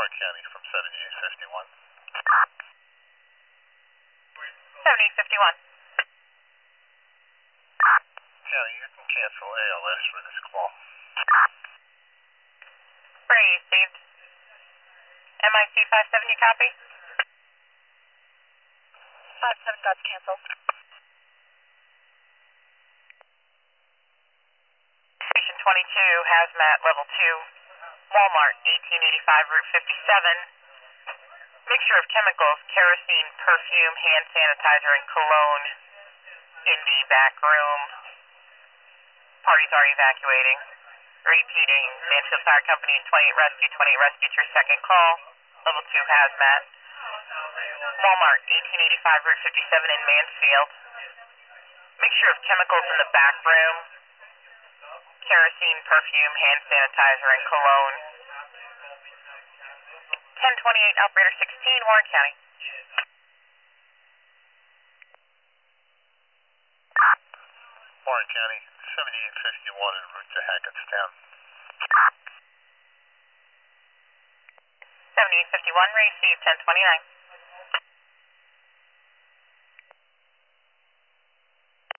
Warren County from 7851. 7851. County, you can cancel ALS for this call. Received. MIC 570 copy? 57 got canceled. Station 22, Hazmat Level 2, Walmart, 1885 Route 57. Mixture of chemicals, kerosene, perfume, hand sanitizer, and cologne in the back room. Parties are evacuating. Repeating, Mansfield Fire Company is 28 Rescue, 28 Rescue to your second call. Level 2 Hazmat. Walmart, 1885 Route 57 in Mansfield. Mixture of chemicals in the back room. Kerosene, perfume, hand sanitizer, and cologne. 1028, Operator 16, Warren County. Warren County, 7851 en route to Hackettstown. 7851, received 1029.